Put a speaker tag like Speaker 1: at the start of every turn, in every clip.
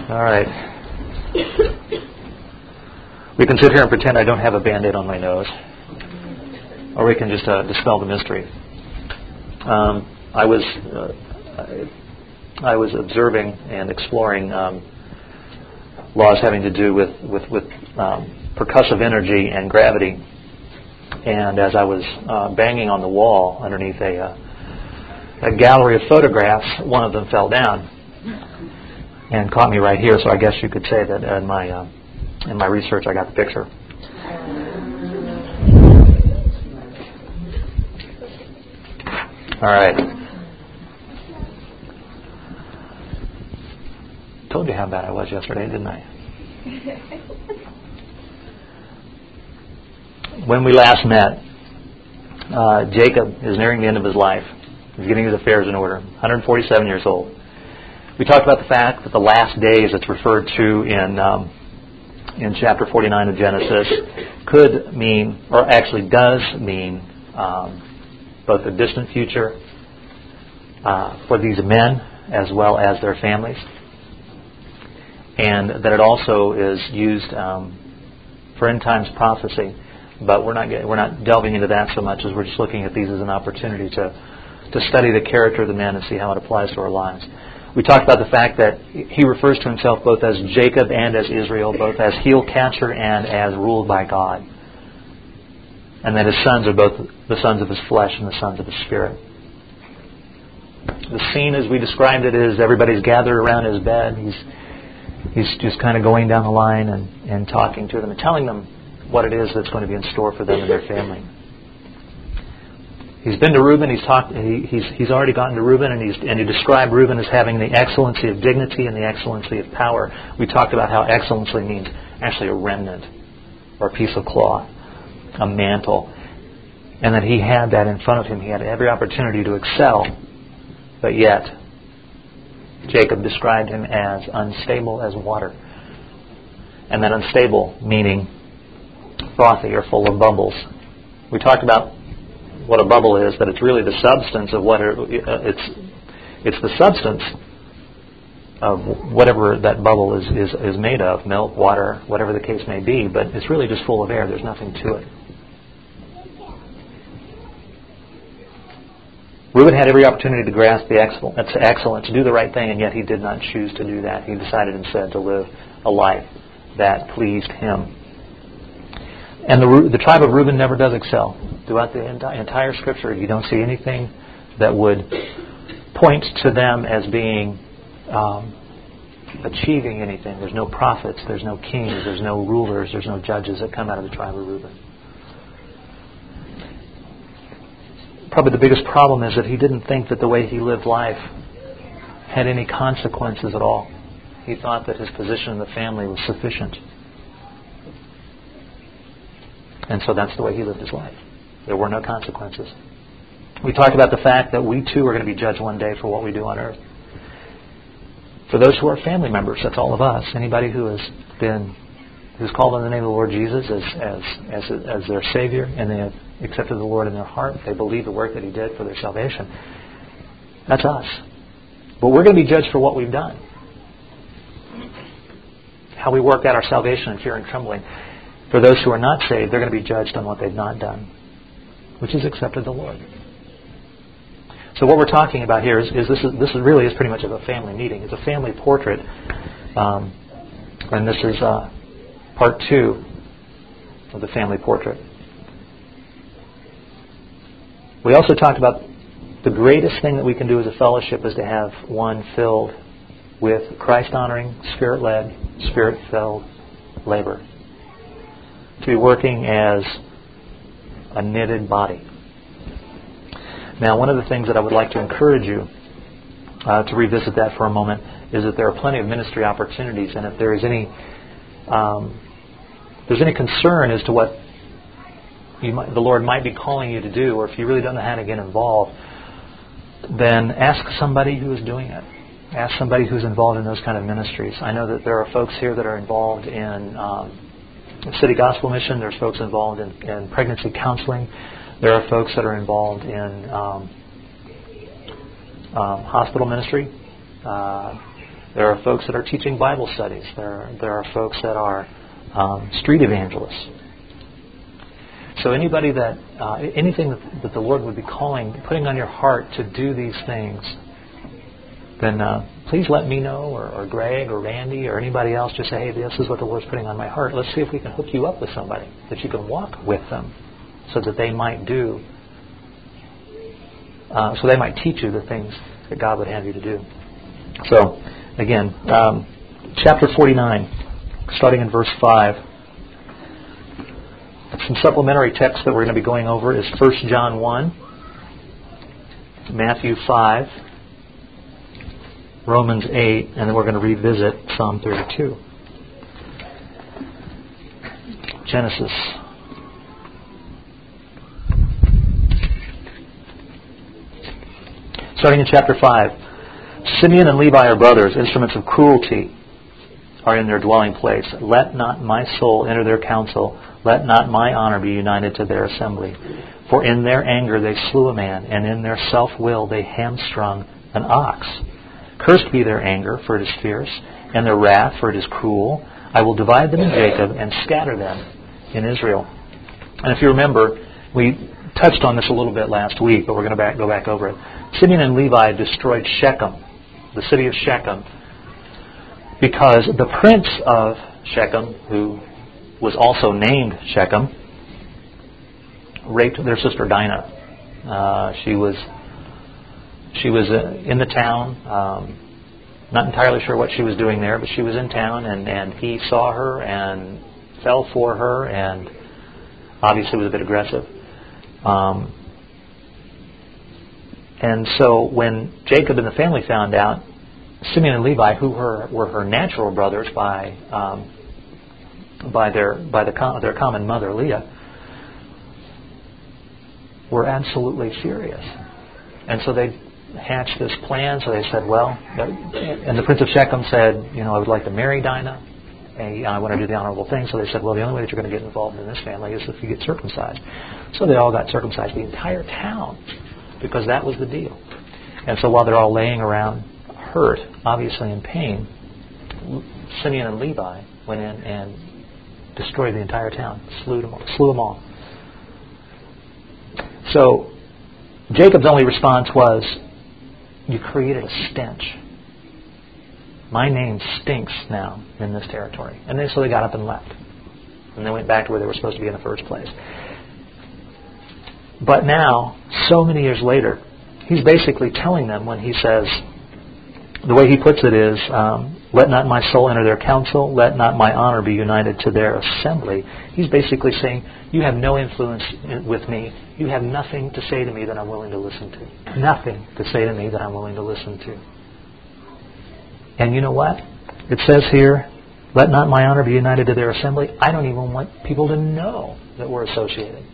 Speaker 1: All right. We can sit here and pretend I don't have a Band-Aid on my nose, or we can just dispel the mystery. I was observing and exploring laws having to do with percussive energy and gravity, and as I was banging on the wall underneath a gallery of photographs, one of them fell down and caught me right here. So I guess you could say that in my research I got the picture. All right. Told you how bad I was yesterday, didn't I? When we last met, Jacob is nearing the end of his life. He's getting his affairs in order. 147 years old. We talked about the fact that the last days that's referred to in chapter 49 of Genesis could mean, or actually does mean, both the distant future for these men as well as their families, and that it also is used for end times prophecy. But we're not delving into that so much as we're just looking at these as an opportunity to study the character of the man and see how it applies to our lives. We talked about the fact that he refers to himself both as Jacob and as Israel, both as heel catcher and as ruled by God. And that his sons are both the sons of his flesh and the sons of his spirit. The scene as we described it is everybody's gathered around his bed. He's just kind of going down the line and talking to them and telling them what it is that's going to be in store for them and their family. He's been to Reuben. He's already gotten to Reuben, and he described Reuben as having the excellency of dignity and the excellency of power. We talked about how excellency means actually a remnant or a piece of cloth, a mantle, and that he had that in front of him. He had every opportunity to excel, but yet Jacob described him as unstable as water, and that unstable meaning frothy or full of bubbles. We talked about what a bubble is, that it's really the substance of what it's the substance of whatever that bubble is made of, milk, water, whatever the case may be, but it's really just full of air. There's nothing to it. Reuben had every opportunity to grasp the excellence, to do the right thing, and yet he did not choose to do that. He decided instead to live a life that pleased him. And the tribe of Reuben never does excel. Throughout the entire Scripture, you don't see anything that would point to them as being achieving anything. There's no prophets, there's no kings, there's no rulers, there's no judges that come out of the tribe of Reuben. Probably the biggest problem is that he didn't think that the way he lived life had any consequences at all. He thought that his position in the family was sufficient. And so that's the way he lived his life. There were no consequences. We talked about the fact that we too are going to be judged one day for what we do on earth. For those who are family members, that's all of us. Anybody who's called on the name of the Lord Jesus as their Savior, and they have accepted the Lord in their heart, they believe the work that He did for their salvation. That's us. But we're going to be judged for what we've done. How we work out our salvation in fear and trembling. For those who are not saved, they're going to be judged on what they've not done, which is accepted the Lord. So what we're talking about here is this really is pretty much of a family meeting. It's a family portrait, and this is part 2 of the family portrait. We also talked about the greatest thing that we can do as a fellowship is to have one filled with Christ-honoring, Spirit-led, Spirit-filled labor. To be working as a knitted body. Now, one of the things that I would like to encourage you to revisit that for a moment is that there are plenty of ministry opportunities, and if there is any concern as to what the Lord might be calling you to do, or if you really don't know how to get involved, then ask somebody who is doing it. Ask somebody who's involved in those kind of ministries. I know that there are folks here that are involved in City Gospel Mission. There's folks involved in pregnancy counseling. There are folks that are involved in hospital ministry. There are folks that are teaching Bible studies. There are folks that are street evangelists. So anybody that, anything that the Lord would be putting on your heart to do these things, then please let me know, or Greg, or Randy, or anybody else. Just say, hey, this is what the Lord's putting on my heart. Let's see if we can hook you up with somebody, that you can walk with them, so that they might teach you the things that God would have you to do. So, again, chapter 49, starting in verse 5. Some supplementary text that we're going to be going over is 1 John 1, Matthew 5, Romans 8, and then we're going to revisit Psalm 32. Genesis. Starting in chapter 5. Simeon and Levi are brothers, instruments of cruelty are in their dwelling place. Let not my soul enter their council. Let not my honor be united to their assembly. For in their anger they slew a man, and in their self-will they hamstrung an ox. Cursed be their anger, for it is fierce, and their wrath, for it is cruel. I will divide them in Jacob and scatter them in Israel. And if you remember, we touched on this a little bit last week, but we're going to go back over it. Simeon and Levi destroyed Shechem, the city of Shechem, because the prince of Shechem, who was also named Shechem, raped their sister Dinah. She was in the town, not entirely sure what she was doing there, but she was in town, and he saw her and fell for her, and obviously was a bit aggressive. And so when Jacob and the family found out, Simeon and Levi, who were her natural brothers by their common mother Leah, were absolutely furious. And so they hatched this plan. So they said, well, and the prince of Shechem said, I would like to marry Dinah, and I want to do the honorable thing. So they said, well, the only way that you're going to get involved in this family is if you get circumcised. So they all got circumcised, the entire town, because that was the deal. And so while they're all laying around hurt, obviously in pain, Simeon and Levi went in and destroyed the entire town, slew them all. So Jacob's only response was, you created a stench. My name stinks now in this territory. And so they got up and left. And they went back to where they were supposed to be in the first place. But now, so many years later, he's basically telling them when he says, the way he puts it is, let not my soul enter their council, let not my honor be united to their assembly. He's basically saying, you have no influence with me. You have nothing to say to me that I'm willing to listen to. Nothing to say to me that I'm willing to listen to. And you know what? It says here, let not my honor be united to their assembly. I don't even want people to know that we're associated.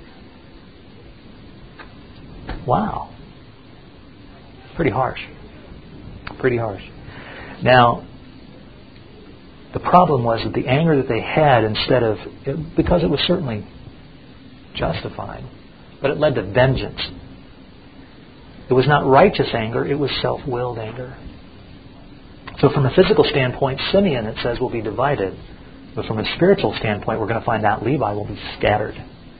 Speaker 1: Wow. Pretty harsh. Pretty harsh. Now, the problem was that the anger that they had, because it was certainly justified, but it led to vengeance. It was not righteous anger, it was self-willed anger. So from a physical standpoint, Simeon, it says, will be divided. But from a spiritual standpoint, we're going to find out Levi will be scattered.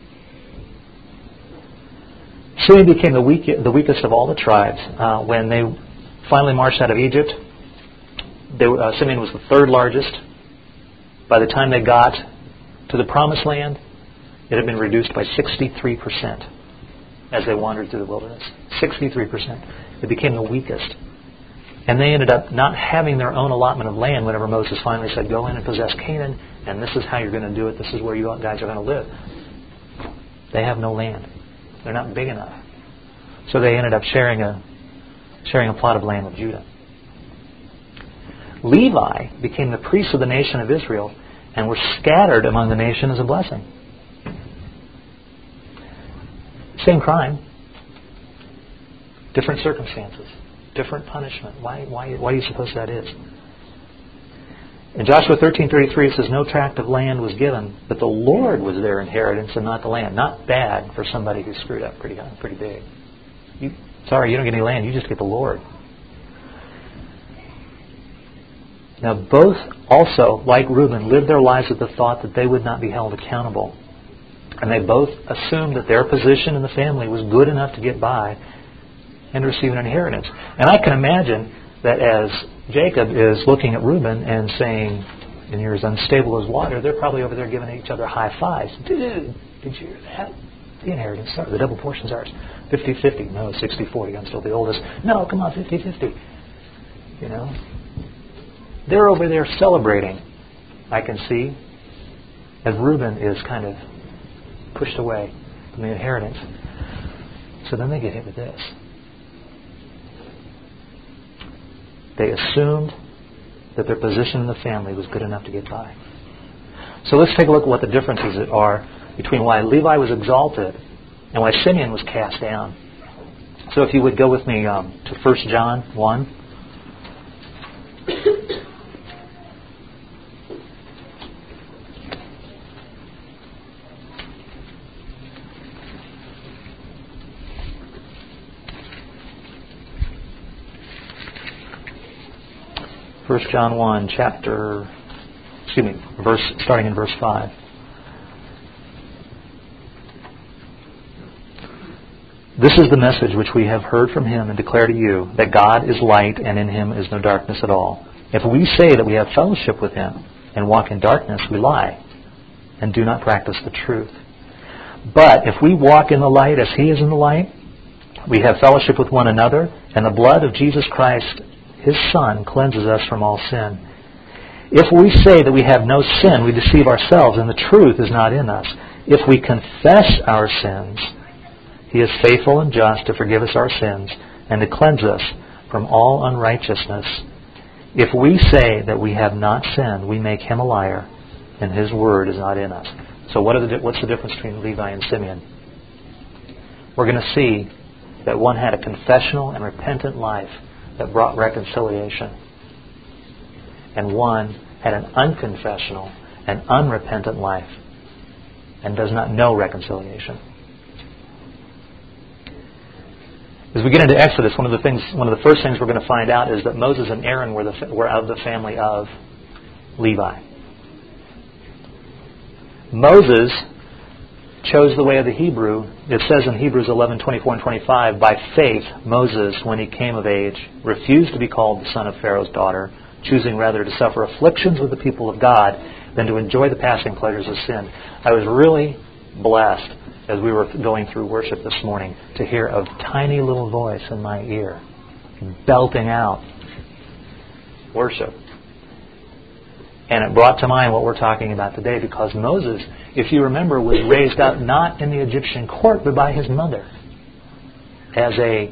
Speaker 1: Simeon became the weakest of all the tribes. When they finally marched out of Egypt, Simeon was the third largest. By the time they got to the Promised Land, it had been reduced by 63% as they wandered through the wilderness. 63%. It became the weakest. And they ended up not having their own allotment of land whenever Moses finally said, go in and possess Canaan, and this is how you're going to do it. This is where you guys are going to live. They have no land. They're not big enough. So they ended up sharing a plot of land with Judah. Levi became the priests of the nation of Israel and were scattered among the nation as a blessing. Same crime. Different circumstances. Different punishment. Why do you suppose that is? In Joshua 13:33 it says, no tract of land was given, but the Lord was their inheritance and not the land. Not bad for somebody who screwed up pretty big. You don't get any land, you just get the Lord. Now both also, like Reuben, lived their lives with the thought that they would not be held accountable. And they both assumed that their position in the family was good enough to get by and receive an inheritance. And I can imagine that as Jacob is looking at Reuben and saying, and you're as unstable as water, they're probably over there giving each other high fives. Dude, did you hear that? The inheritance, the double portion's ours. 50-50. No, 60-40. I'm still the oldest. No, come on, 50-50. You know? They're over there celebrating, I can see, as Reuben is kind of pushed away from the inheritance. So then they get hit with this. They assumed that their position in the family was good enough to get by. So let's take a look at what the differences are between why Levi was exalted and why Simeon was cast down. So if you would go with me to 1 John 1. 1 John 1, starting in verse 5. This is the message which we have heard from Him and declare to you, that God is light and in Him is no darkness at all. If we say that we have fellowship with Him and walk in darkness, we lie and do not practice the truth. But if we walk in the light as He is in the light, we have fellowship with one another, and the blood of Jesus Christ, His Son, cleanses us from all sin. If we say that we have no sin, we deceive ourselves, and the truth is not in us. If we confess our sins, He is faithful and just to forgive us our sins and to cleanse us from all unrighteousness. If we say that we have not sinned, we make Him a liar, and His word is not in us. So what's the difference between Levi and Simeon? We're going to see that one had a confessional and repentant life that brought reconciliation, and one had an unconfessional and unrepentant life and does not know reconciliation. As we get into Exodus, one of the first things we're going to find out is that Moses and Aaron were of the family of Levi. Moses chose the way of the Hebrew. It says in Hebrews 11:24 and 25, by faith Moses, when he came of age, refused to be called the son of Pharaoh's daughter, choosing rather to suffer afflictions with the people of God than to enjoy the passing pleasures of sin. I was really blessed as we were going through worship this morning to hear a tiny little voice in my ear belting out worship. And it brought to mind what we're talking about today, because Moses, if you remember, was raised up not in the Egyptian court, but by his mother as a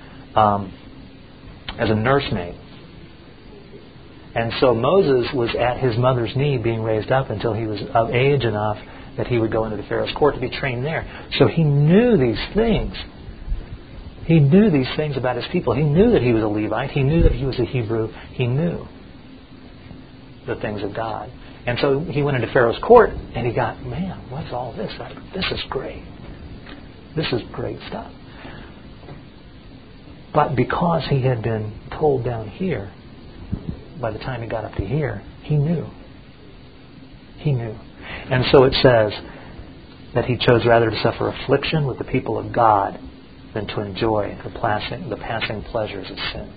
Speaker 1: nursemaid. And so Moses was at his mother's knee being raised up until he was of age enough that he would go into the Pharaoh's court to be trained there. So he knew these things. He knew these things about his people. He knew that he was a Levite. He knew that he was a Hebrew. He knew the things of God. And so he went into Pharaoh's court and he got, man, what's all this? This is great. This is great stuff. But because he had been told down here, by the time he got up to here, he knew. He knew. And so it says that he chose rather to suffer affliction with the people of God than to enjoy the passing pleasures of sin.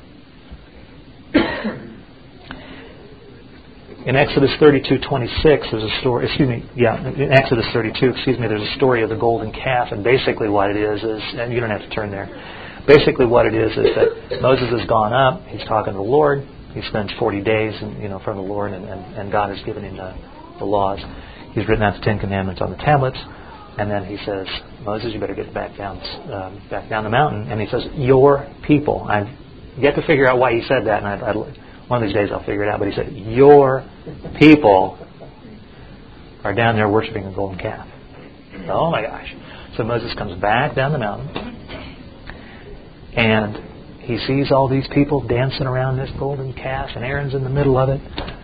Speaker 1: In Exodus 32:26, there's a story. In Exodus 32, there's a story of the golden calf, and basically what it is, and you don't have to turn there. Basically, what it is that Moses has gone up. He's talking to the Lord. He spends 40 days, from the Lord, and God has given him the laws. He's written out the 10 Commandments on the tablets, and then he says, Moses, you better get back down the mountain. And he says, your people. I've yet to figure out why he said that, and one of these days I'll figure it out. But he said, your people are down there worshiping a golden calf. Oh my gosh. So Moses comes back down the mountain, and he sees all these people dancing around this golden calf, and Aaron's in the middle of it.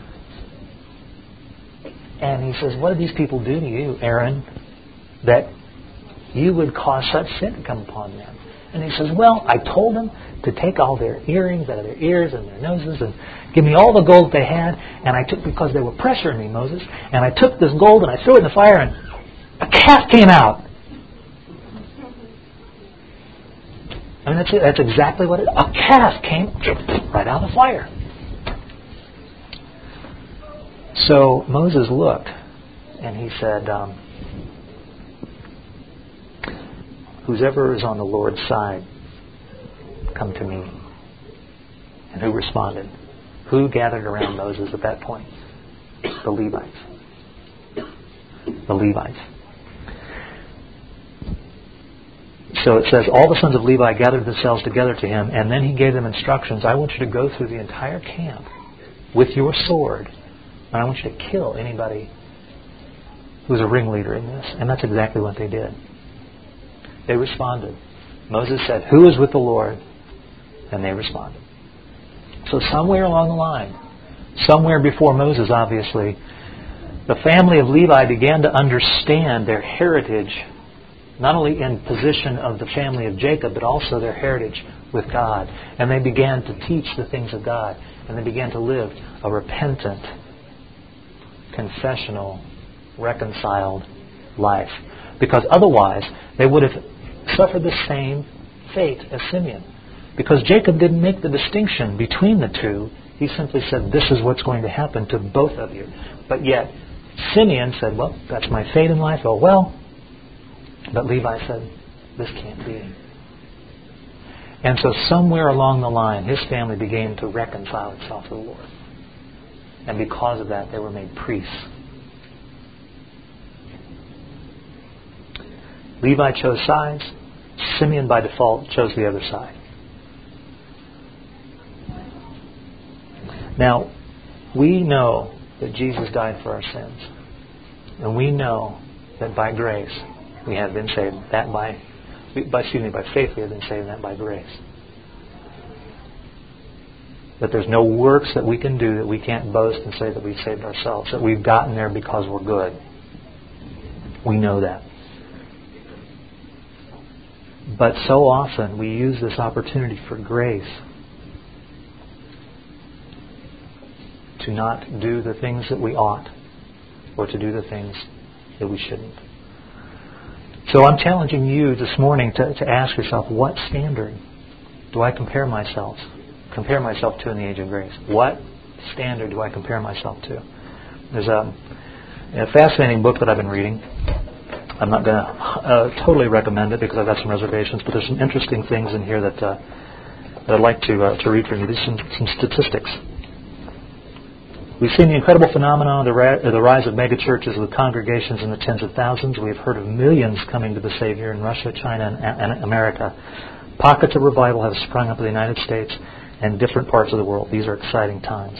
Speaker 1: And he says, what did these people do to you, Aaron, that you would cause such sin to come upon them? And he says, well, I told them to take all their earrings out of their ears and their noses and give me all the gold they had, and I took, because they were pressuring me, Moses, and I took this gold and I threw it in the fire and a calf came out. I mean, that's exactly what it is. A calf came right out of the fire. So Moses looked and he said, whoever is on the Lord's side, come to me. And who responded? Who gathered around Moses at that point? The Levites. The Levites. So it says, all the sons of Levi gathered themselves together to him, and then he gave them instructions. I want you to go through the entire camp with your sword, and I want you to kill anybody who's a ringleader in this. And that's exactly what they did. They responded. Moses said, who is with the Lord? And they responded. So somewhere along the line, somewhere before Moses, obviously, the family of Levi began to understand their heritage, not only in position of the family of Jacob, but also their heritage with God. And they began to teach the things of God. And they began to live a repentant, confessional, reconciled life. Because otherwise, they would have suffered the same fate as Simeon. Because Jacob didn't make the distinction between the two. He simply said, this is what's going to happen to both of you. But yet, Simeon said, well, that's my fate in life. Oh, well. But Levi said, this can't be. And so somewhere along the line, his family began to reconcile itself to the Lord. And because of that, they were made priests. Levi chose sides. Simeon, by default, chose the other side. Now, we know that Jesus died for our sins. And we know that by grace we have been saved. By faith we have been saved, that by grace. That there's no works that we can do that we can't boast and say that we've saved ourselves. That we've gotten there because we're good. We know that. But so often we use this opportunity for grace to not do the things that we ought, or to do the things that we shouldn't. So I'm challenging you this morning to ask yourself, what standard do I compare myself to in the age of grace? What standard do I compare myself to? There's a fascinating book that I've been reading. I'm not going to totally recommend it because I've got some reservations, but there's some interesting things in here that I'd like to read for you. These are some statistics. We've seen the incredible phenomenon of the rise of megachurches with congregations in the tens of thousands. We've heard of millions coming to the Savior in Russia, China, and America. Pockets of revival have sprung up in the United States and different parts of the world. These are exciting times.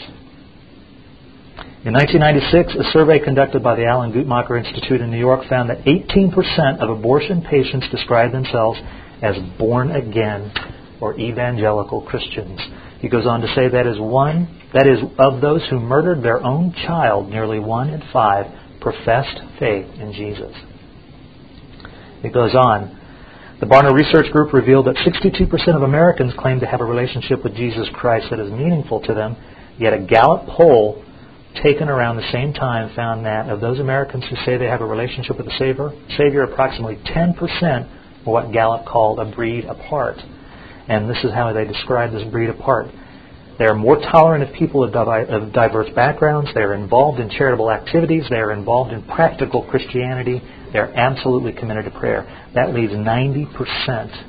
Speaker 1: In 1996, a survey conducted by the Alan Guttmacher Institute in New York found that 18% of abortion patients describe themselves as born-again or evangelical Christians. He goes on to say that is of those who murdered their own child, nearly 1 in 5 professed faith in Jesus. It goes on. The Barna Research Group revealed that 62% of Americans claim to have a relationship with Jesus Christ that is meaningful to them, yet a Gallup poll taken around the same time found that of those Americans who say they have a relationship with the Savior, approximately 10% are what Gallup called a breed apart. And this is how they describe this breed apart. They are more tolerant of people of diverse backgrounds. They are involved in charitable activities. They are involved in practical Christianity. They are absolutely committed to prayer. That leaves 90%.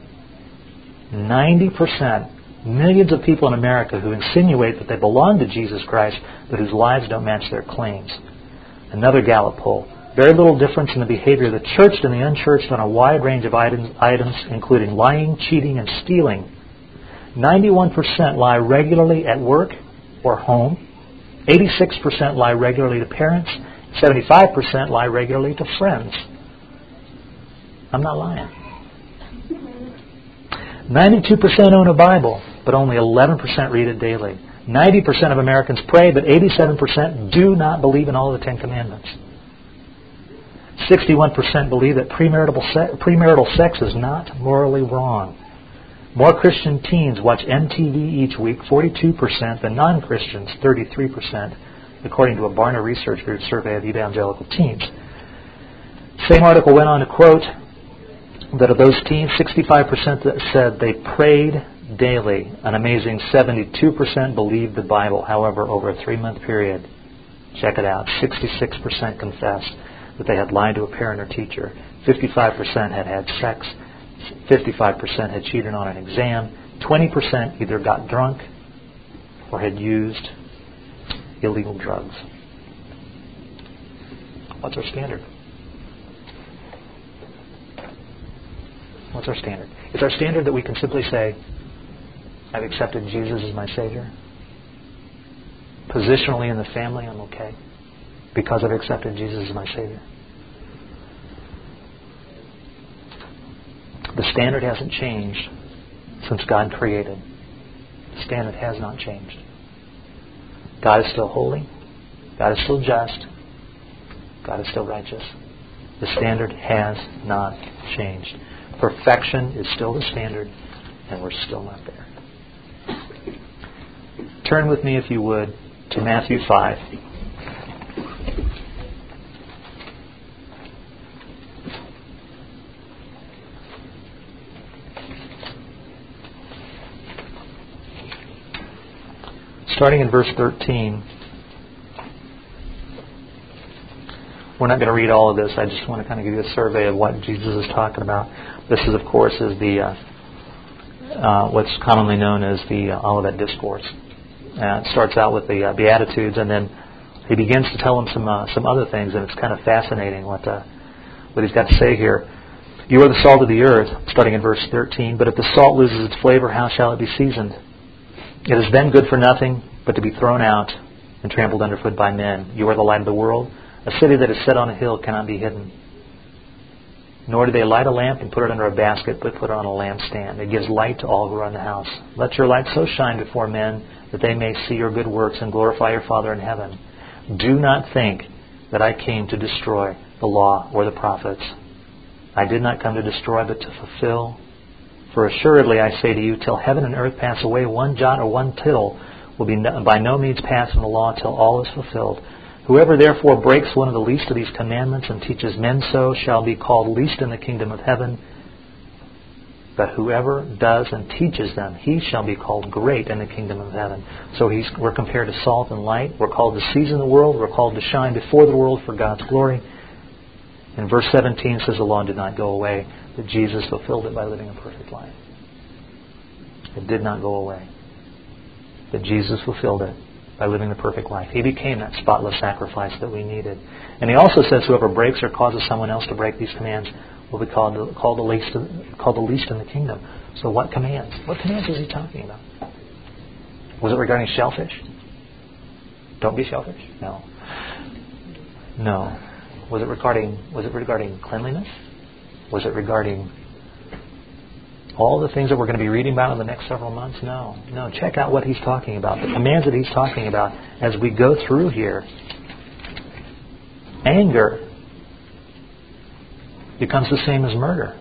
Speaker 1: 90%. Millions of people in America who insinuate that they belong to Jesus Christ, but whose lives don't match their claims. Another Gallup poll. Very little difference in the behavior of the churched and the unchurched on a wide range of items, including lying, cheating, and stealing. 91% lie regularly at work or home. 86% lie regularly to parents. 75% lie regularly to friends. I'm not lying. 92% own a Bible, but only 11% read it daily. 90% of Americans pray, but 87% do not believe in all of the 10 Commandments. 61% believe that premarital sex is not morally wrong. More Christian teens watch MTV each week, 42%, than non-Christians, 33%, according to a Barna Research Group survey of evangelical teens. Same article went on to quote that of those teens, 65% said they prayed daily. An amazing 72% believed the Bible. However, over a 3-month period, check it out, 66% confessed that they had lied to a parent or teacher. 55% had had sex. 55% had cheated on an exam. 20% either got drunk or had used illegal drugs. What's our standard? What's our standard? Is our standard that we can simply say, I've accepted Jesus as my Savior? Positionally in the family, I'm okay because I've accepted Jesus as my Savior. The standard hasn't changed since God created. The standard has not changed. God is still holy. God is still just. God is still righteous. The standard has not changed. Perfection is still the standard, and we're still not there. Turn with me, if you would, to Matthew 5. Starting in verse 13. We're not going to read all of this. I just want to kind of give you a survey of what Jesus is talking about. This is, of course, is the what's commonly known as the Olivet Discourse. It starts out with the Beatitudes, and then he begins to tell them some other things, and it's kind of fascinating what he's got to say here. You are the salt of the earth, starting in verse 13. But if the salt loses its flavor, how shall it be seasoned? It is then good for nothing but to be thrown out and trampled underfoot by men. You are the light of the world. A city that is set on a hill cannot be hidden. Nor do they light a lamp and put it under a basket, but put it on a lampstand. It gives light to all who are in the house. Let your light so shine before men that they may see your good works and glorify your Father in heaven. Do not think that I came to destroy the law or the prophets. I did not come to destroy, but to fulfill. For assuredly I say to you, till heaven and earth pass away, one jot or one tittle will be by no means passed from the law till all is fulfilled. Whoever therefore breaks one of the least of these commandments and teaches men so shall be called least in the kingdom of heaven. But whoever does and teaches them, he shall be called great in the kingdom of heaven. So we're compared to salt and light. We're called to season the world. We're called to shine before the world for God's glory. And verse 17 says the law did not go away, but Jesus fulfilled it by living a perfect life. It did not go away, but Jesus fulfilled it by living the perfect life. He became that spotless sacrifice that we needed. And he also says whoever breaks or causes someone else to break these commands will be called the least in the kingdom. So what commands? What commands is he talking about? Was it regarding shellfish? Don't be shellfish? No. No. Was it regarding cleanliness? Was it regarding all the things that we're going to be reading about in the next several months? No. Check out what he's talking about. The commands that he's talking about as we go through here. Anger becomes the same as murder.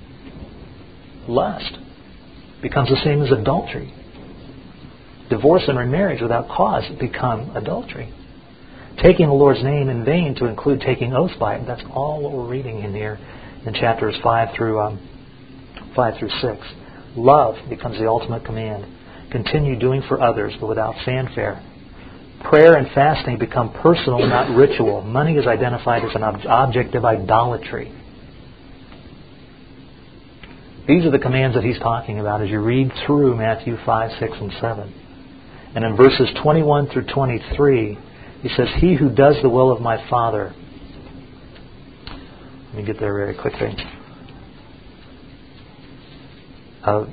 Speaker 1: Lust becomes the same as adultery. Divorce and remarriage without cause become adultery. Taking the Lord's name in vain to include taking oath by it, that's all what we're reading in here in chapters 5 through 6. Love becomes the ultimate command. Continue doing for others, but without fanfare. Prayer and fasting become personal, not ritual. Money is identified as an object of idolatry. These are the commands that he's talking about as you read through Matthew 5, 6, and 7. And in verses 21 through 23, he says, he who does the will of my Father. Let me get there very quickly. Of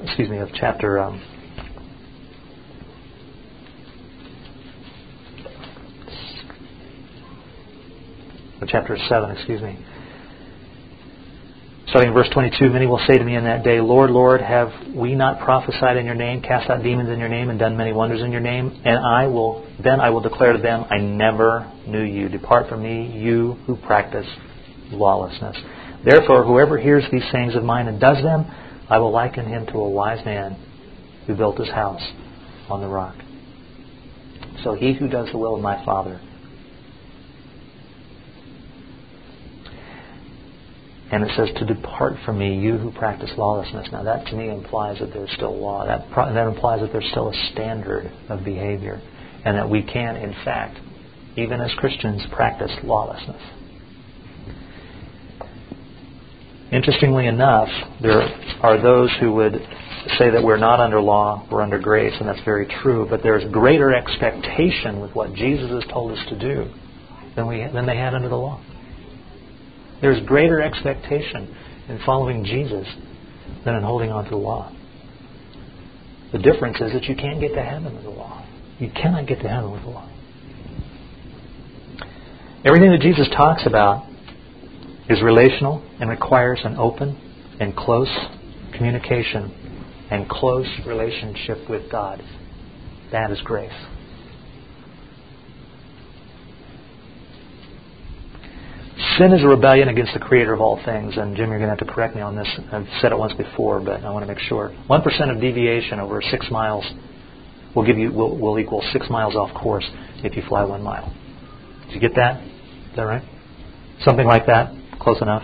Speaker 1: chapter 7, Starting in verse 22, many will say to me in that day, Lord, Lord, have we not prophesied in your name, cast out demons in your name, and done many wonders in your name? And then I will declare to them, I never knew you. Depart from me, you who practice lawlessness. Therefore, whoever hears these sayings of mine and does them, I will liken him to a wise man who built his house on the rock. So he who does the will of my Father. And it says to depart from me, you who practice lawlessness. Now that to me implies that there's still law. That implies that there's still a standard of behavior. And that we can, in fact, even as Christians, practice lawlessness. Interestingly enough, there are those who would say that we're not under law, we're under grace, and that's very true. But there's greater expectation with what Jesus has told us to do than they had under the law. There's greater expectation in following Jesus than in holding on to the law. The difference is that you can't get to heaven with the law. You cannot get to heaven with the law. Everything that Jesus talks about is relational and requires an open and close communication and close relationship with God. That is grace. Sin is a rebellion against the Creator of all things. And Jim, you're going to have to correct me on this. I've said it once before, but I want to make sure. 1% of deviation over 6 miles will equal 6 miles off course if you fly 1 mile. Did you get that? Is that right? Something like that? Close enough?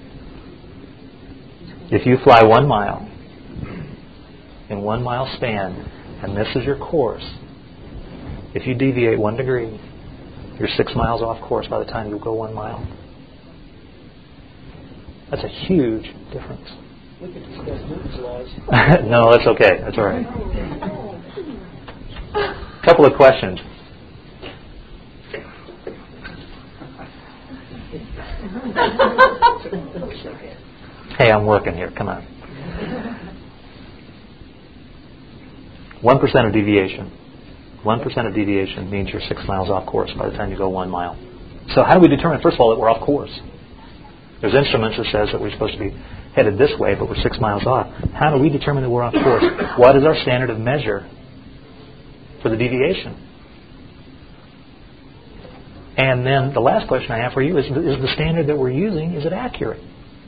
Speaker 1: If you fly 1 mile in 1 mile span, and this is your course, if you deviate 1 degree, you're 6 miles off course by the time you go 1 mile. That's a huge difference.
Speaker 2: We could discuss Newton's laws.
Speaker 1: No, that's okay. That's all right. Couple of questions. Hey, I'm working here. Come on. 1% of deviation. 1% of deviation means you're 6 miles off course by the time you go 1 mile. So how do we determine, first of all, that we're off course? There's instruments that says that we're supposed to be headed this way, but we're 6 miles off. How do we determine that we're off course? What is our standard of measure for the deviation? And then the last question I have for you is the standard that we're using, is it accurate?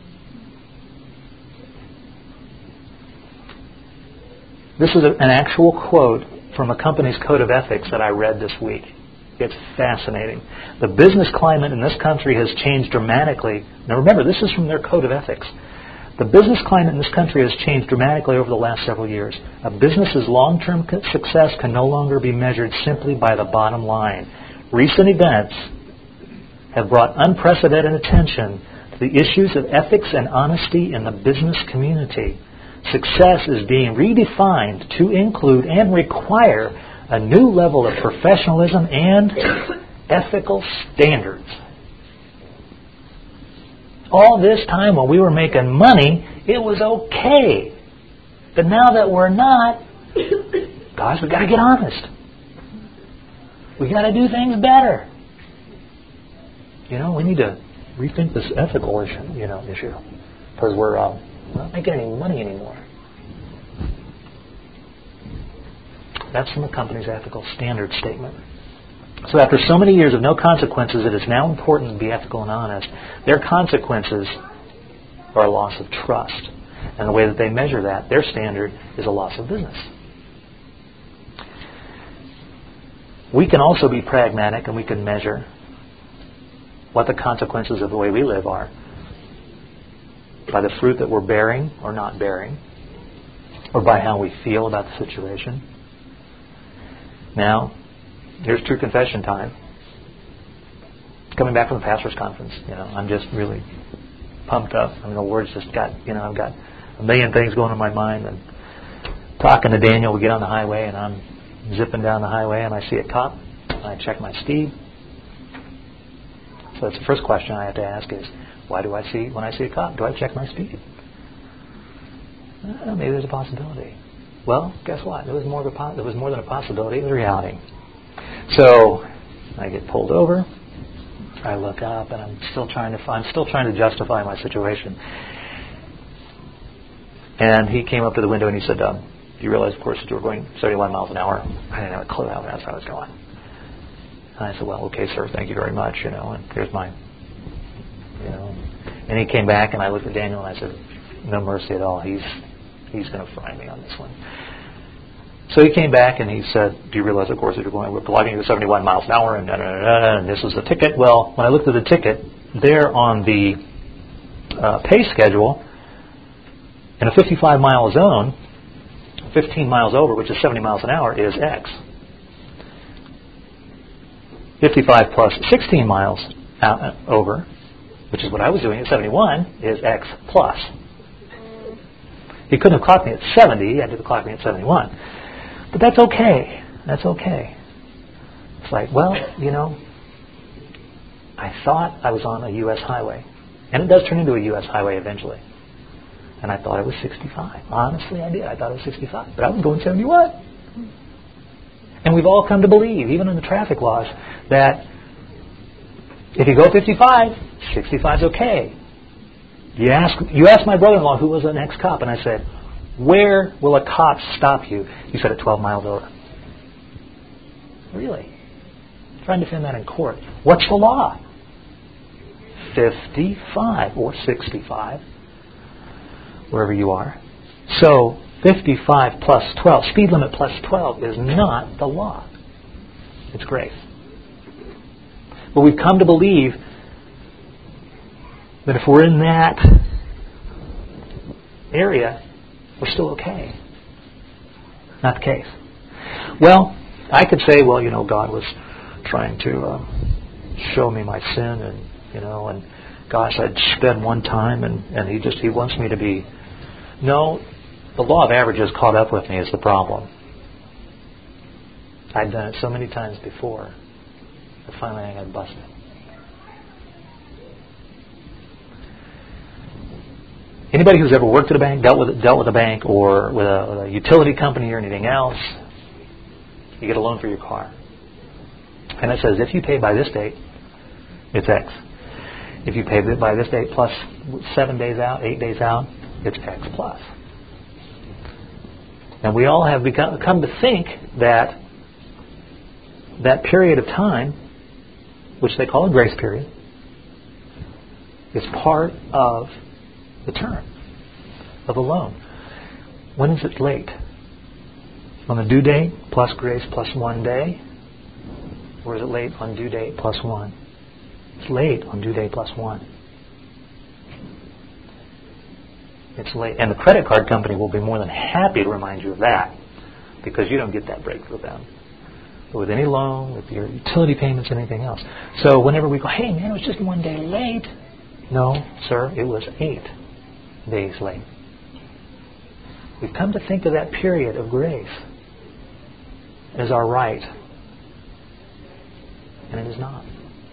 Speaker 1: This is an actual quote from a company's code of ethics that I read this week. It's fascinating. The business climate in this country has changed dramatically. Now remember, this is from their code of ethics. The business climate in this country has changed dramatically over the last several years. A business's long-term success can no longer be measured simply by the bottom line. Recent events have brought unprecedented attention to the issues of ethics and honesty in the business community. Success is being redefined to include and require a new level of professionalism and ethical standards. All this time when we were making money, it was okay. But now that we're not, guys, we've got to get honest. We've got to do things better. We need to rethink this ethical issue. Because we're not making any money anymore. That's from the company's ethical standard statement. So after so many years of no consequences, it is now important to be ethical and honest. Their consequences are a loss of trust. And the way that they measure that, their standard is a loss of business. We can also be pragmatic and we can measure what the consequences of the way we live are by the fruit that we're bearing or not bearing, or by how we feel about the situation. Now, here's true confession time. Coming back from the pastor's conference, I'm just really pumped up. The Lord's just got, I've got a million things going in my mind. And talking to Daniel, we get on the highway, and I'm zipping down the highway, and I see a cop, and I check my speed. So that's the first question I have to ask is, when I see a cop, do I check my speed? Maybe there's a possibility. Well, guess what? It was more than a possibility. It was a reality. So I get pulled over. I look up, and I'm still trying to justify my situation. And he came up to the window and he said, "Do you realize, of course, that you were going 71 miles an hour?" I didn't have a clue how fast I was going. And I said, "Well, okay, sir. Thank you very much. And here's my, And he came back, and I looked at Daniel, and I said, no mercy at all. He's going to fry me on this one. So he came back, and he said, do you realize, of course, that we're logging to 71 miles an hour, and this was the ticket. Well, when I looked at the ticket, there on the pay schedule, in a 55-mile zone, 15 miles over, which is 70 miles an hour, is X. 55 plus 16 miles over, which is what I was doing at 71, is X plus. He couldn't have clocked me at 70. He had to clock me at 71. But that's okay. That's okay. It's like, well, I thought I was on a U.S. highway. And it does turn into a U.S. highway eventually. And I thought it was 65. Honestly, I did. I thought it was 65. But I was going 71. And we've all come to believe, even in the traffic laws, that if you go 55, 65 is okay. You ask my brother-in-law, who was an ex-cop, and I said, where will a cop stop you? He said at 12 miles over. Really? Trying to defend that in court. What's the law? 55 or 65, wherever you are. So 55 plus 12, speed limit plus 12 is not the law. It's grace. But we've come to believe that if we're in that area, we're still okay. Not the case. Well, I could say, well, God was trying to show me my sin, and gosh, I'd spend one time, and He wants me to be. No, the law of averages caught up with me is the problem. I'd done it so many times before that finally I got busted. Anybody who's ever worked at a bank, dealt with a bank, or with a utility company or anything else, you get a loan for your car. And it says, if you pay by this date, it's X. If you pay by this date plus 7 days out, 8 days out, it's X plus. And we all have come to think that that period of time, which they call a grace period, is part of the term of a loan. When is it late? On the due date plus grace plus 1 day? Or is it late on due date plus 1? It's late on due date plus 1. It's late. And the credit card company will be more than happy to remind you of that, because you don't get that break with them. But with any loan, with your utility payments, anything else. So whenever we go, hey man, it was just 1 day late. No, sir, it was 8 days late. We've come to think of that period of grace as our right. And it is not.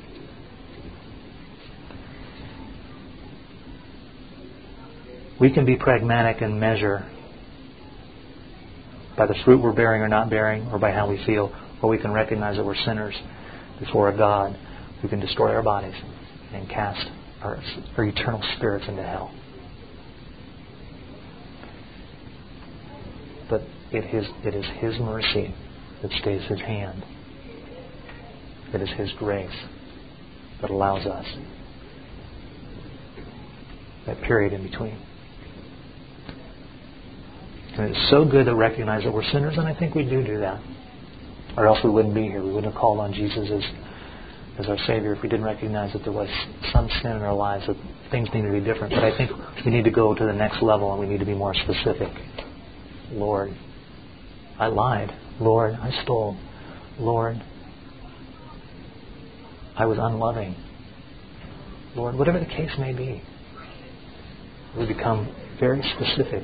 Speaker 1: We can be pragmatic and measure by the fruit we're bearing or not bearing, or by how we feel, or we can recognize that we're sinners before a God who can destroy our bodies and cast our eternal spirits into hell. But it is His mercy that stays His hand. It is His grace that allows us that period in between. And it's so good to recognize that we're sinners, and I think we do that. Or else we wouldn't be here. We wouldn't have called on Jesus as our Savior if we didn't recognize that there was some sin in our lives, that things need to be different. But I think we need to go to the next level, and we need to be more specific. Lord, I lied. Lord, I stole. Lord, I was unloving. Lord, whatever the case may be, we become very specific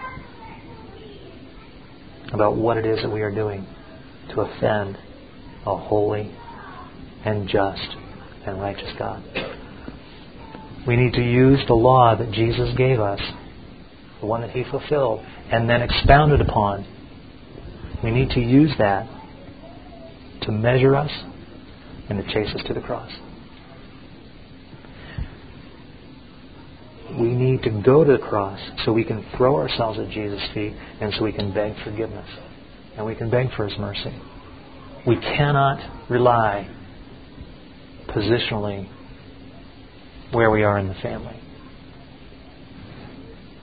Speaker 1: about what it is that we are doing to offend a holy and just and righteous God. We need to use the law that Jesus gave us, the one that He fulfilled and then expounded upon. We need to use that to measure us and to chase us to the cross. We need to go to the cross so we can throw ourselves at Jesus' feet, and so we can beg forgiveness. And we can beg for His mercy. We cannot rely positionally where we are in the family.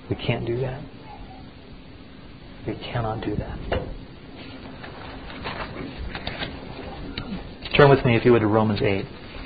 Speaker 1: We can't do that. We cannot do that. Turn with me, if you would, to Romans 8.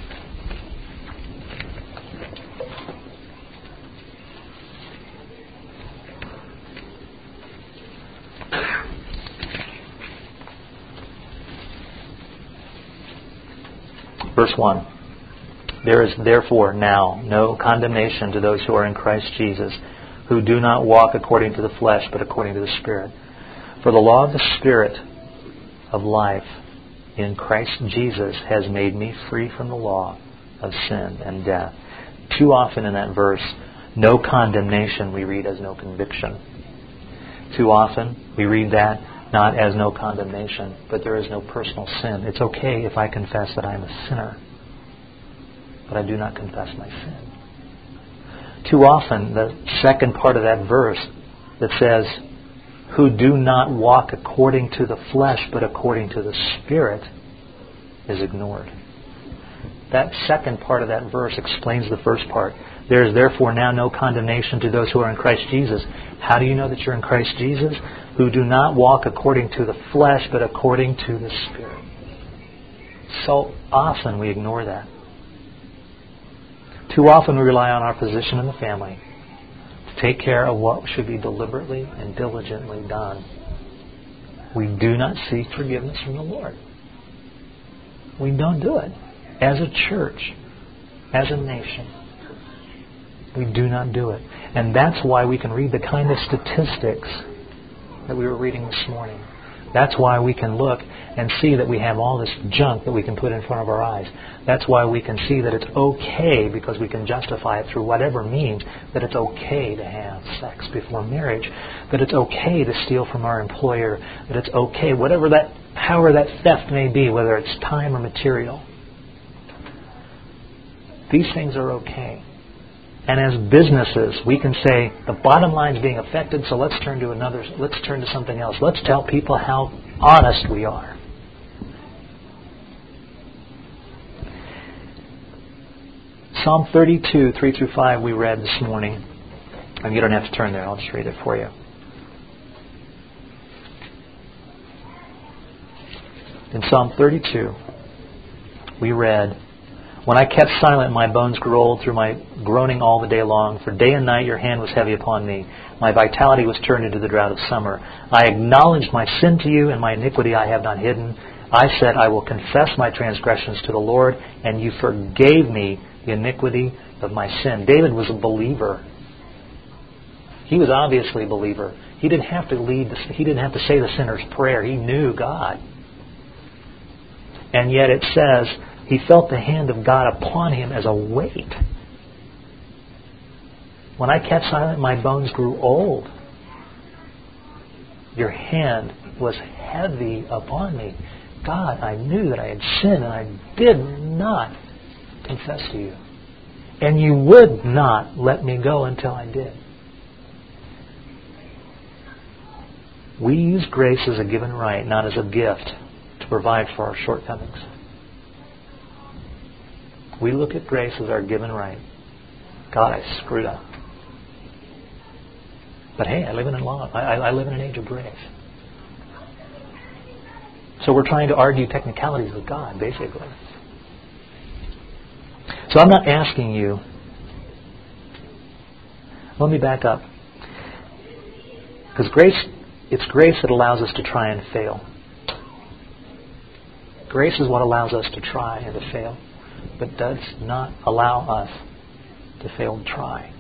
Speaker 1: Verse 1. There is therefore now no condemnation to those who are in Christ Jesus, who do not walk according to the flesh, but according to the Spirit. For the law of the Spirit of life in Christ Jesus has made me free from the law of sin and death. Too often in that verse, no condemnation we read as no conviction. Too often we read that not as no condemnation, but there is no personal sin. It's okay if I confess that I am a sinner, but I do not confess my sin. Too often, the second part of that verse that says, who do not walk according to the flesh, but according to the Spirit, is ignored. That second part of that verse explains the first part. There is therefore now no condemnation to those who are in Christ Jesus. How do you know that you're in Christ Jesus? Who do not walk according to the flesh, but according to the Spirit. So often we ignore that. Too often we rely on our position in the family to take care of what should be deliberately and diligently done. We do not seek forgiveness from the Lord. We don't do it. As a church, as a nation, we do not do it. And that's why we can read the kind of statistics that we were reading this morning. That's why we can look and see that we have all this junk that we can put in front of our eyes. That's why we can see that it's okay, because we can justify it through whatever means, that it's okay to have sex before marriage, that it's okay to steal from our employer, that it's okay, however that theft may be, whether it's time or material. These things are okay. And as businesses, we can say the bottom line is being affected, so let's turn to something else. Let's tell people how honest we are. Psalm 32, 3 through 5 we read this morning. And you don't have to turn there, I'll just read it for you. In Psalm 32, we read, when I kept silent, my bones grew old through my groaning all the day long. For day and night your hand was heavy upon me. My vitality was turned into the drought of summer. I acknowledged my sin to you, and my iniquity I have not hidden. I said, I will confess my transgressions to the Lord, and you forgave me the iniquity of my sin. David was a believer. He was obviously a believer. He didn't have to say the sinner's prayer. He knew God. And yet it says, he felt the hand of God upon him as a weight. When I kept silent, my bones grew old. Your hand was heavy upon me. God, I knew that I had sinned, and I did not confess to you. And you would not let me go until I did. We use grace as a given right, not as a gift, to provide for our shortcomings. We look at grace as our given right. God, I screwed up. But hey, I live in an age of grace. So we're trying to argue technicalities with God, basically. So I'm not asking you. Let me back up. Because it's grace that allows us to try and fail. Grace is what allows us to try and to fail, but does not allow us to fail to try.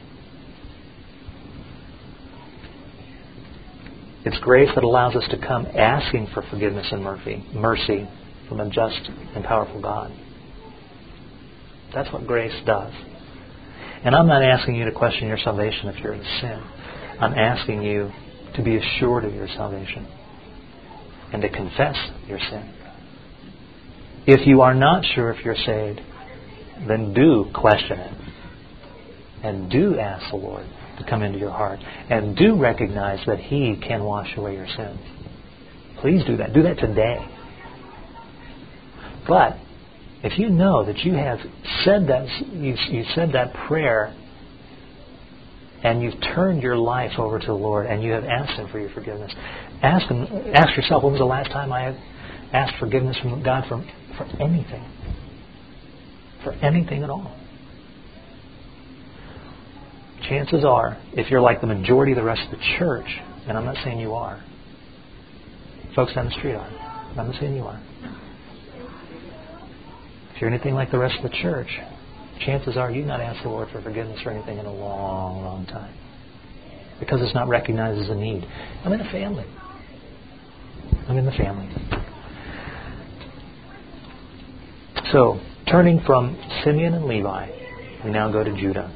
Speaker 1: It's grace that allows us to come asking for forgiveness and mercy from a just and powerful God. That's what grace does. And I'm not asking you to question your salvation if you're in sin. I'm asking you to be assured of your salvation and to confess your sin. If you are not sure if you're saved, then do question it. And do ask the Lord to come into your heart. And do recognize that He can wash away your sins. Please do that. Do that today. But if you know that you have said that, you said that prayer and you've turned your life over to the Lord and you have asked Him for your forgiveness, ask yourself, when was the last time I have asked forgiveness from God for anything? For anything at all. Chances are, if you're like the majority of the rest of the church, and I'm not saying you are, folks down the street are, I'm not saying you are. If you're anything like the rest of the church, chances are you've not asked the Lord for forgiveness for anything in a long, long time. Because it's not recognized as a need. I'm in a family. I'm in the family. So, turning from Simeon and Levi, we now go to Judah.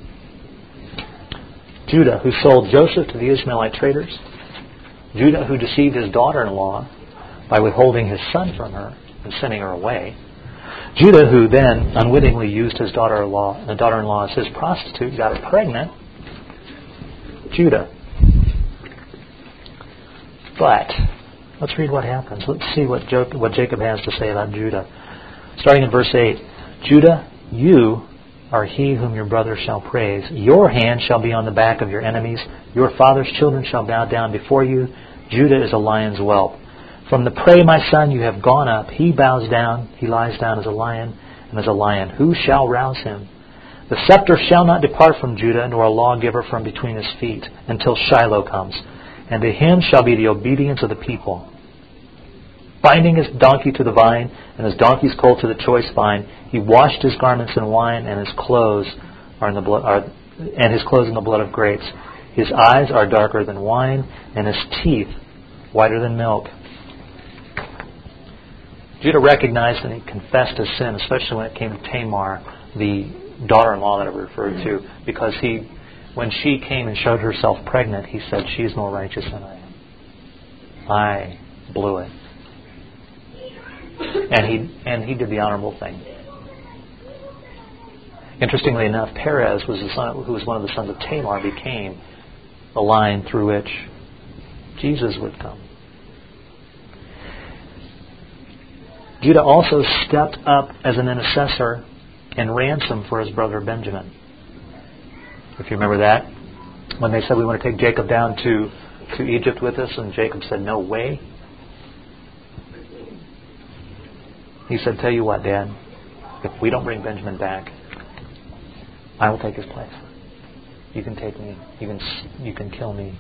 Speaker 1: Judah, who sold Joseph to the Ishmaelite traders. Judah, who deceived his daughter-in-law by withholding his son from her and sending her away. Judah, who then unwittingly used his daughter-in-law as his prostitute, got her pregnant. Judah. But let's read what happens. Let's see what Jacob has to say about Judah. Starting in verse 8. Judah, you are he whom your brother shall praise. Your hand shall be on the back of your enemies. Your father's children shall bow down before you. Judah is a lion's whelp. From the prey, my son, you have gone up. He bows down. He lies down as a lion, and as a lion, who shall rouse him? The scepter shall not depart from Judah, nor a lawgiver from between his feet, until Shiloh comes. And to him shall be the obedience of the people. Binding his donkey to the vine, and his donkey's colt to the choice vine, he washed his garments in wine, and his clothes in the blood of grapes. His eyes are darker than wine, and his teeth whiter than milk. Judah recognized and he confessed his sin, especially when it came to Tamar, the daughter-in-law that I referred to, because when she came and showed herself pregnant, he said, "She is more righteous than I am. I blew it." And he did the honorable thing. Interestingly enough, Perez was who was one of the sons of Tamar, became the line through which Jesus would come. Judah also stepped up as an intercessor and ransom for his brother Benjamin. If you remember that, when they said, "We want to take Jacob down to Egypt with us," and Jacob said, "No way." He said, "Tell you what, Dad, if we don't bring Benjamin back, I will take his place. You can take me. You can kill me."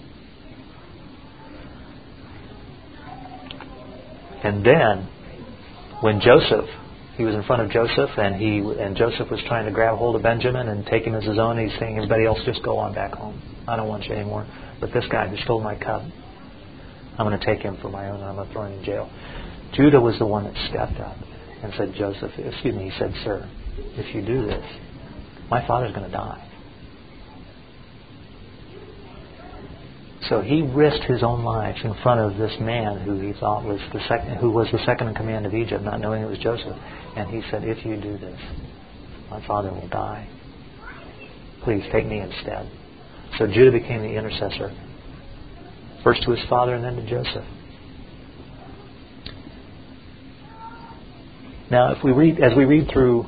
Speaker 1: And then, when he was in front of Joseph, and Joseph was trying to grab hold of Benjamin and take him as his own, he's saying, "Everybody else just go on back home. I don't want you anymore. But this guy who stole my cub, I'm going to take him for my own, and I'm going to throw him in jail." Judah was the one that stepped up and said, he said, "Sir, if you do this, my father's going to die." So he risked his own life in front of this man who he thought was who was the second in command of Egypt, not knowing it was Joseph. And he said, "If you do this, my father will die. Please take me instead." So Judah became the intercessor, first to his father and then to Joseph. Now, as we read through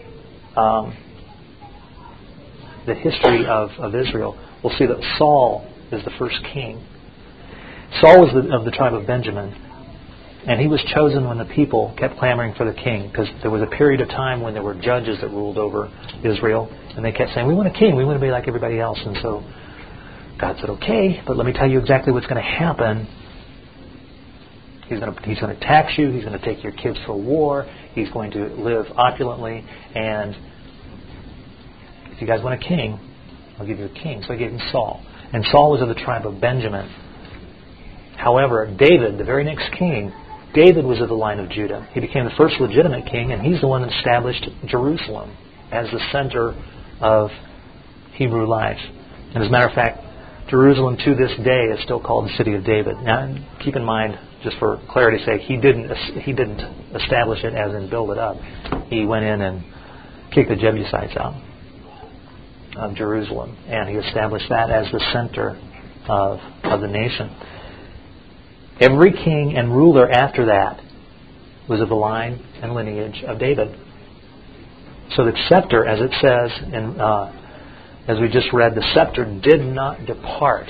Speaker 1: the history of Israel, we'll see that Saul is the first king. Saul was of the tribe of Benjamin, and he was chosen when the people kept clamoring for the king, because there was a period of time when there were judges that ruled over Israel, and they kept saying, "We want a king, we want to be like everybody else." And so God said, "Okay, but let me tell you exactly what's going to happen. He's going to tax you. He's going to take your kids for war. He's going to live opulently. And if you guys want a king, I'll give you a king." So I gave him Saul. And Saul was of the tribe of Benjamin. However, David, the very next king, David was of the line of Judah. He became the first legitimate king, and he's the one that established Jerusalem as the center of Hebrew life. And as a matter of fact, Jerusalem to this day is still called the City of David. Now, keep in mind, just for clarity's sake, he didn't establish it as in build it up. He went in and kicked the Jebusites out of Jerusalem, and he established that as the center of the nation. Every king and ruler after that was of the line and lineage of David. So the scepter, as it says in as we just read, the scepter did not depart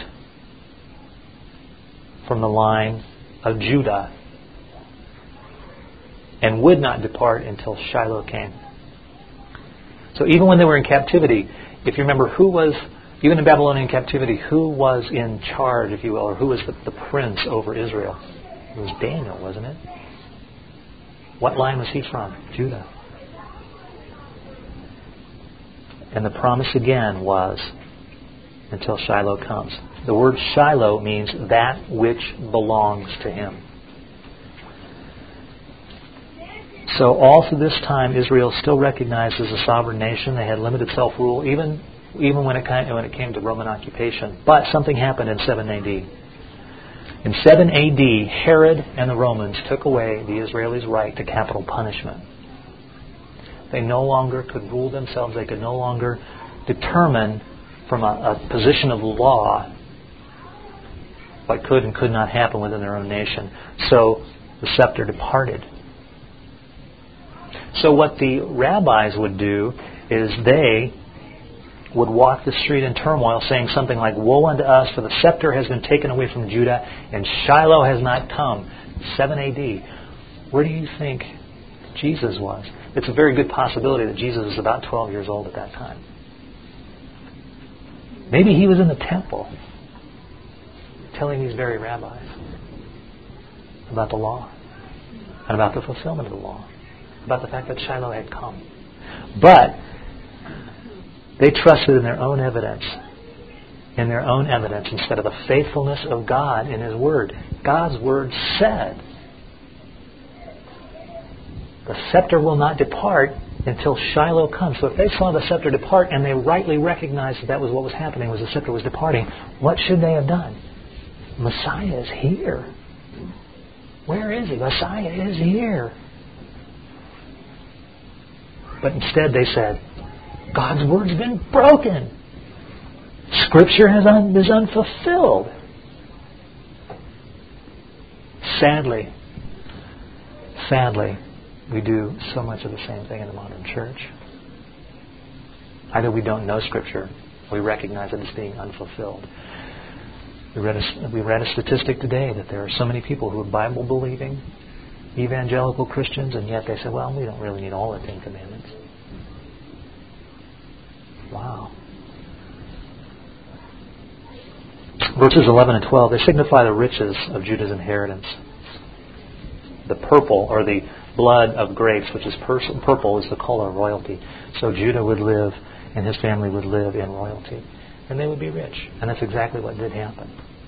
Speaker 1: from the line of Judah and would not depart until Shiloh came. So even when they were in captivity, if you remember, even in Babylonian captivity, who was in charge, if you will, or who was the prince over Israel? It was Daniel, wasn't it? What line was he from? Judah. And the promise again was, until Shiloh comes. The word Shiloh means that which belongs to him. So all through this time, Israel still recognized as a sovereign nation. They had limited self-rule, even when it came to Roman occupation. But something happened in 7 AD. In 7 AD, Herod and the Romans took away the Israelis' right to capital punishment. They no longer could rule themselves. They could no longer determine from a position of law what could and could not happen within their own nation. So the scepter departed. So what the rabbis would do is they would walk the street in turmoil saying something like, "Woe unto us, for the scepter has been taken away from Judah, and Shiloh has not come." 7 AD. Where do you think Jesus was? It's a very good possibility that Jesus was about 12 years old at that time. Maybe he was in the temple telling these very rabbis about the law and about the fulfillment of the law, about the fact that Shiloh had come. But they trusted in their own evidence, instead of the faithfulness of God in His Word. God's Word said, the scepter will not depart until Shiloh comes. So if they saw the scepter depart and they rightly recognized that was what was happening, was the scepter was departing, what should they have done? Messiah is here. Where is He? Messiah is here. But instead they said, God's Word's been broken. Scripture is unfulfilled. Sadly, we do so much of the same thing in the modern church. Either we don't know Scripture, we recognize it as being unfulfilled. We read a statistic today that there are so many people who are Bible-believing, evangelical Christians, and yet they say, well, we don't really need all the 10 Commandments. Wow. Verses 11 and 12, they signify the riches of Judah's inheritance. The purple, or the blood of grapes, which is purple, is the color of royalty. So Judah would live, and his family would live in royalty. And they would be rich. And that's exactly what did happen.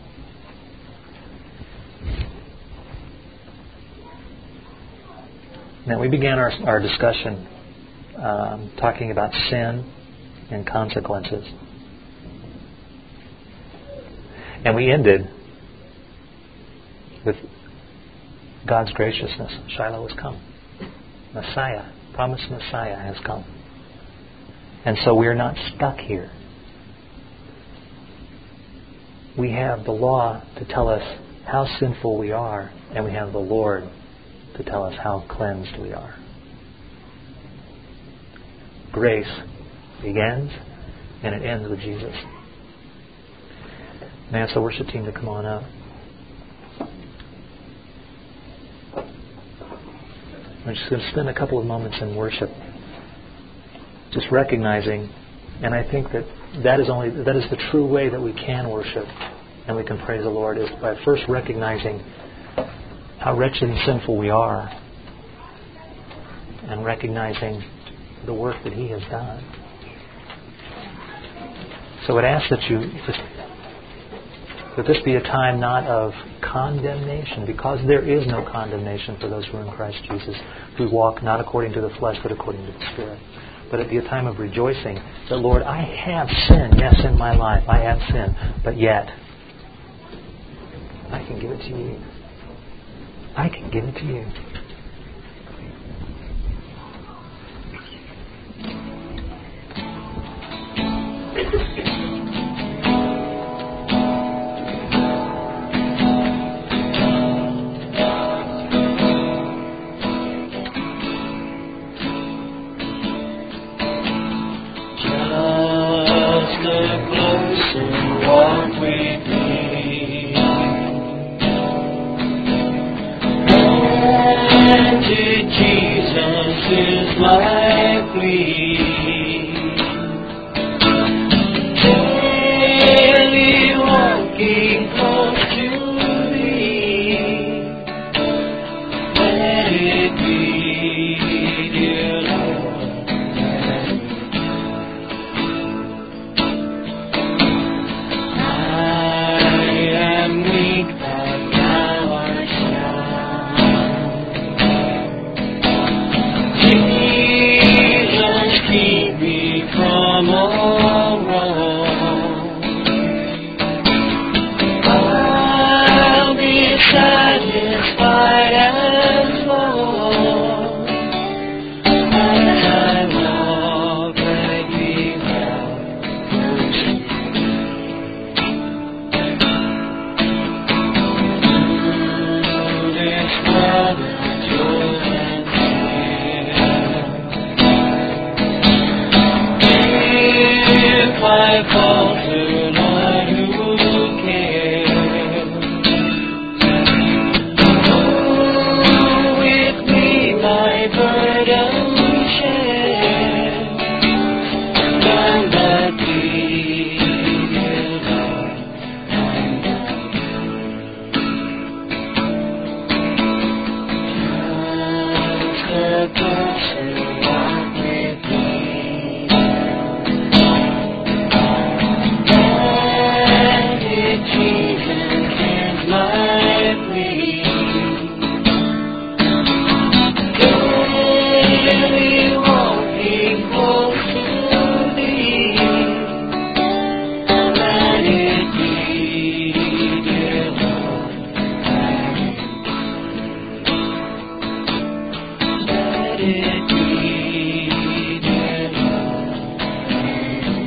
Speaker 1: Now, we began our discussion talking about sin and consequences. And we ended with God's graciousness. Shiloh has come. Messiah, promised Messiah has come. And so we are not stuck here. We have the law to tell us how sinful we are, and we have the Lord to tell us how cleansed we are. Grace begins and it ends with Jesus. May I ask the worship team to come on up. I'm just going to spend a couple of moments in worship, just recognizing, and I think that is the true way that we can worship and we can praise the Lord, is by first recognizing how wretched and sinful we are, and recognizing the work that He has done. So I'd ask that this be a time not of condemnation, because there is no condemnation for those who are in Christ Jesus, who walk not according to the flesh but according to the Spirit. But it be a time of rejoicing that, Lord, I have sinned, yes, in my life, I have sinned, but yet I can give it to You. I can give it to You.
Speaker 2: Just
Speaker 3: a closer walk with Thee. And to Jesus is my plea. Daily walking close to Thee. Let it be, dear Lord. I am weak, but Thou art strong. Jesus, keep me from all wrong. I'll be satisfied as long as I walk right without mercy. This world of joy and fear. If I falter, Lord, who cares? Go with me, my burden share. None but Thee, dear Lord, I'm just a closer walk with Thee. And Jesus is my plea. Daily walking close to Thee. Let it be, dear Lord. Let it be, dear Lord.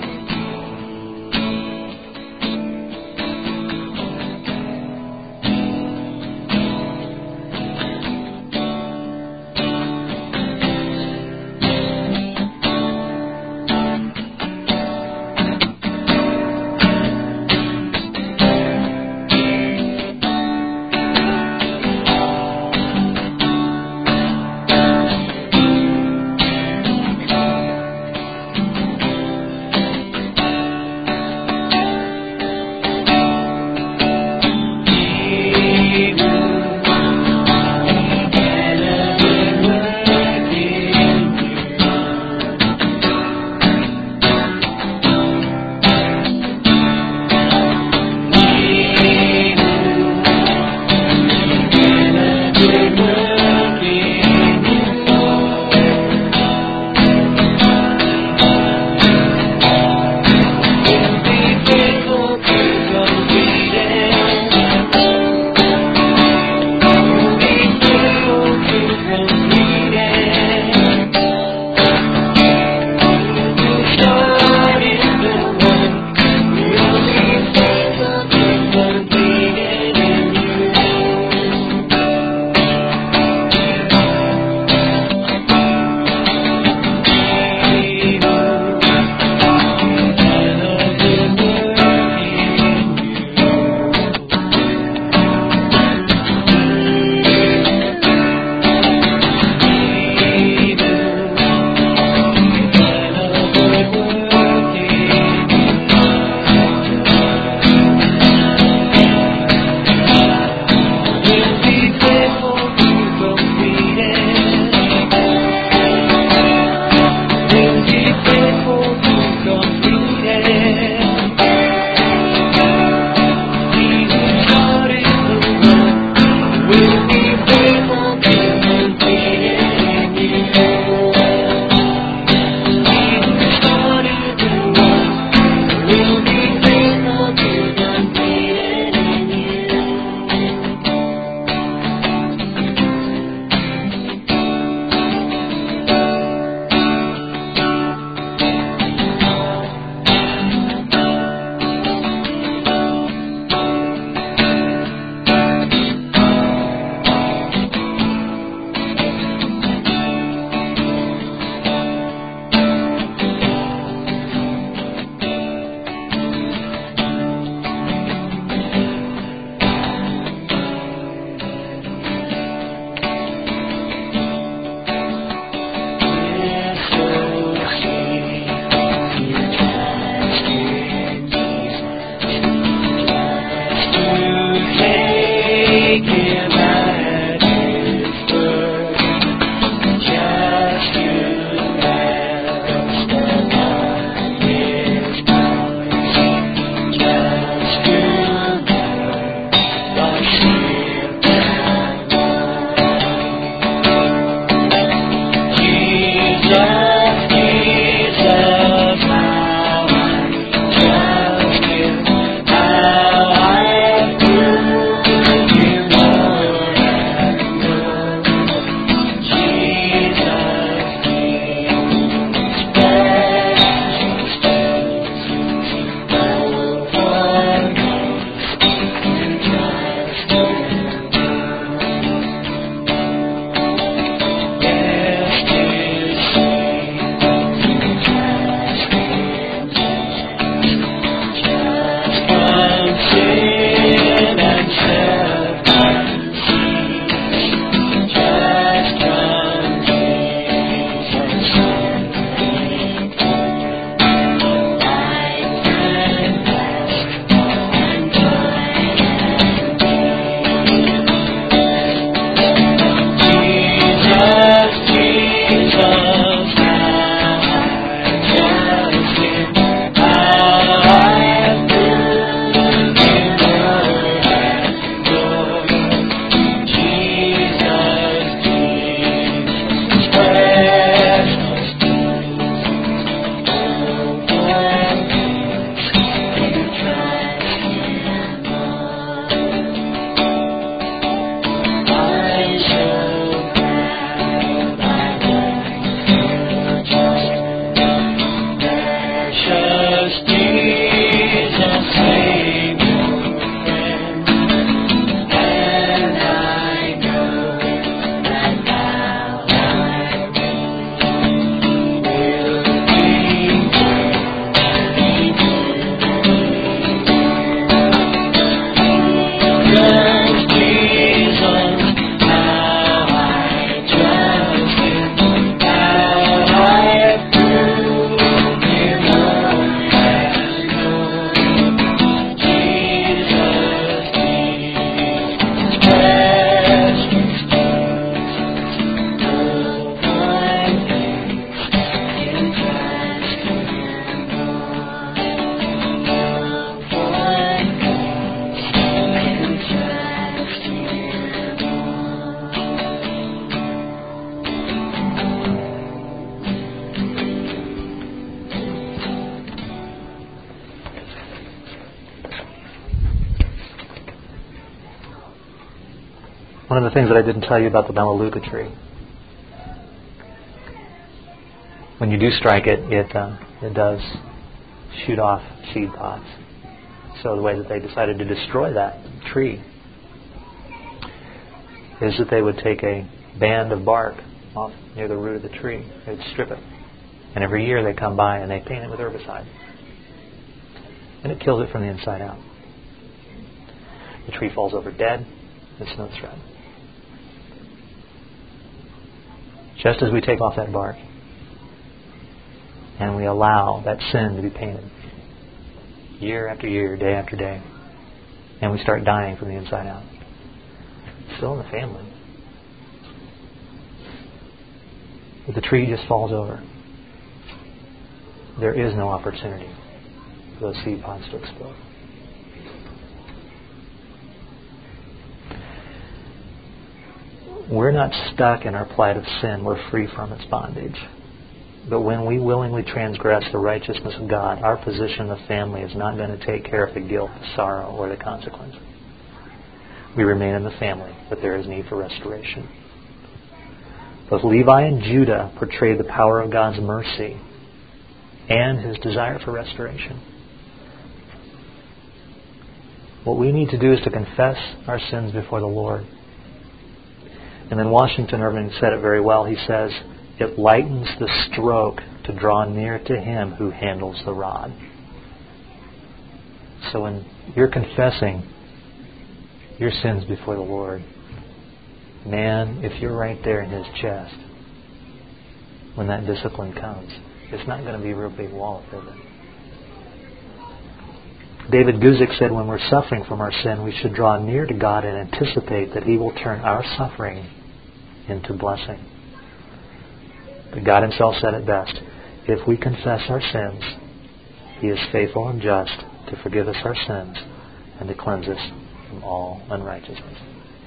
Speaker 1: of the things that I didn't tell you about the Melaleuca tree. When you do strike it, it does shoot off seed pods. So the way that they decided to destroy that tree is that they would take a band of bark off near the root of the tree. They'd strip it. And every year they come by and they paint it with herbicide. And it kills it from the inside out. The tree falls over dead. It's no threat. Just as we take off that bark and we allow that sin to be painted year after year, day after day, and we start dying from the inside out. It's still in the family. But the tree just falls over. There is no opportunity for those seed pods to explode. We're not stuck in our plight of sin. We're free from its bondage. But when we willingly transgress the righteousness of God, our position in the family is not going to take care of the guilt, the sorrow, or the consequence. We remain in the family, but there is need for restoration. Both Levi and Judah portrayed the power of God's mercy and His desire for restoration. What we need to do is to confess our sins before the Lord. And then Washington Irving said it very well. He says, it lightens the stroke to draw near to Him who handles the rod. So when you're confessing your sins before the Lord, man, if you're right there in His chest, when that discipline comes, it's not going to be a real big wall, is it? David Guzik said when we're suffering from our sin, we should draw near to God and anticipate that He will turn our suffering into blessing. But God Himself said it best. If we confess our sins, He is faithful and just to forgive us our sins and to cleanse us from all unrighteousness.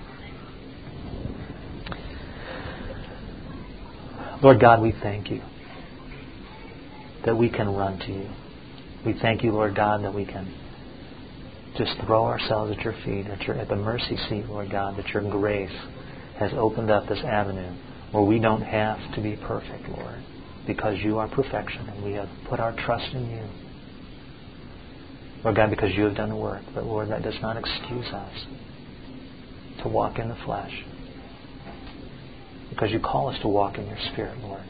Speaker 1: Lord God, we thank You that we can run to You. We thank You, Lord God, that we can just throw ourselves at Your feet, at the mercy seat, Lord God, that Your grace has opened up this avenue where we don't have to be perfect, Lord, because You are perfection and we have put our trust in You. Lord God, because You have done the work. But Lord, that does not excuse us to walk in the flesh, because You call us to walk in Your Spirit, Lord.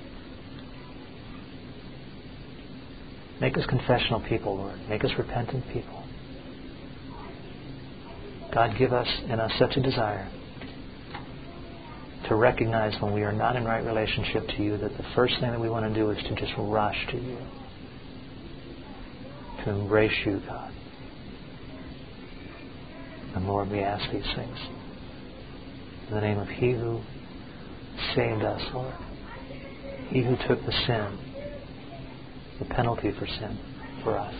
Speaker 1: Make us confessional people, Lord. Make us repentant people. God, give us in us such a desire to recognize when we are not in right relationship to You, that the first thing that we want to do is to just rush to You, to embrace You, God. And Lord, we ask these things in the name of He who saved us, Lord. He who took the sin, the penalty for sin, for us.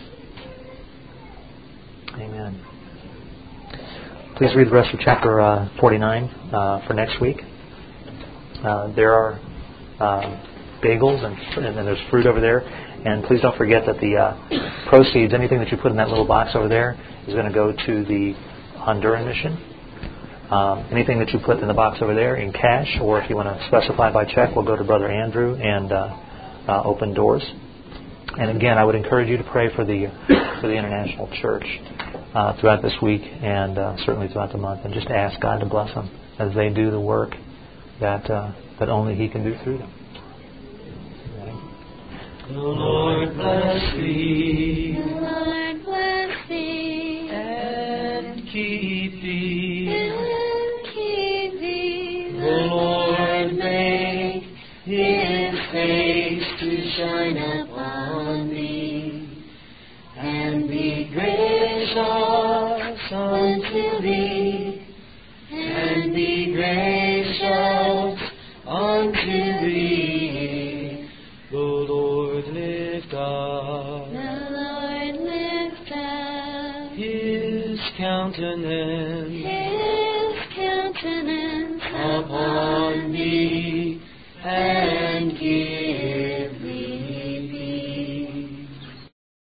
Speaker 1: Amen. Please read the rest of chapter 49 for next week. There are bagels and then there's fruit over there. And please don't forget that the proceeds, anything that you put in that little box over there, is going to go to the Honduran mission. Anything that you put in the box over there in cash, or if you want to specify by check, will go to Brother Andrew and Open Doors. And again, I would encourage you to pray for the International Church throughout this week and certainly throughout the month, and just ask God to bless them as they do the work that only He can do through them.
Speaker 3: The Lord bless thee. The Lord bless thee. And keep thee. And keep thee. The Lord make His face to shine upon thee, and be gracious unto thee, and be gracious unto thee. The Lord lift up. The Lord lift up. His countenance. His countenance upon thee. And